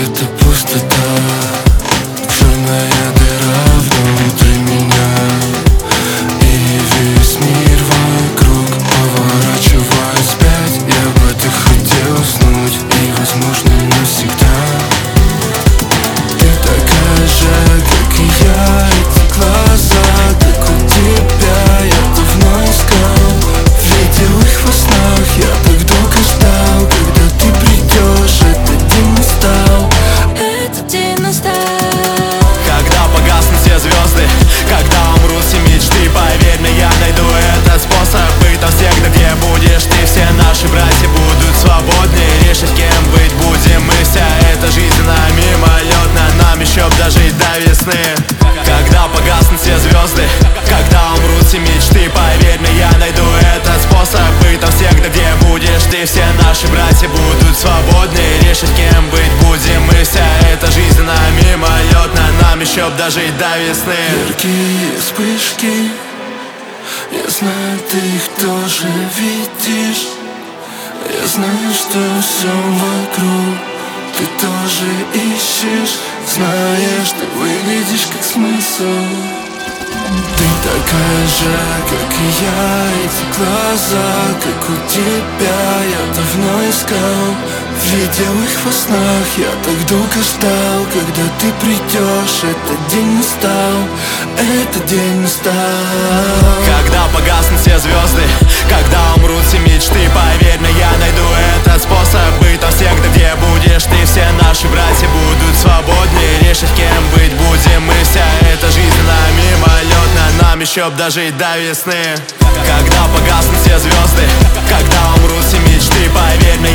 это пустота, черная дыра внутри меня. И весь мир вокруг поворачивает вспять. Я бы так хотел уснуть, и возможно навсегда. Ты такая же, как и я, эти глаза, как у тебя. Я давно искал, видел их во снах. Я так долго ждал, когда ты придешь. Этот день настал, Этот день настал. Когда погаснут все звезды, когда умрут все мечты, поверь мне, я найду этот способ быть там всегда, где будешь ты. Все наши братья будут свободны, решить, кем быть будем мы. Вся эта жизнь на мимолетна, нам еще б дожить до весны. Когда погаснут все звезды, когда умрут все мечты, поверь мне, я найду этот способ быть там всегда, где будешь ты. Все наши братья будут свободны, решить, кем быть будем мы. Вся эта жизнь на мимолетна, нам еще б дожить до весны. яркие вспышки, я знаю, ты их тоже видишь. Я знаю, что все вокруг ты тоже ищешь. Знаешь, ты выглядишь как смысл. Ты такая же, как и я, эти глаза, как у тебя. Я давно искал, видел их во снах. Я так долго ждал, когда ты придешь. Этот день настал, этот день настал. Когда погаснут все звезды, когда умрут все мечты, поверь мне, я найду этот способ быть там всегда, где будешь ты. Все наши братья будут свободны, решить, кем быть будем мы. Вся эта жизнь на мимолетна, нам еще б дожить до весны. Когда погаснут все звезды, когда умрут все мечты, поверь мне,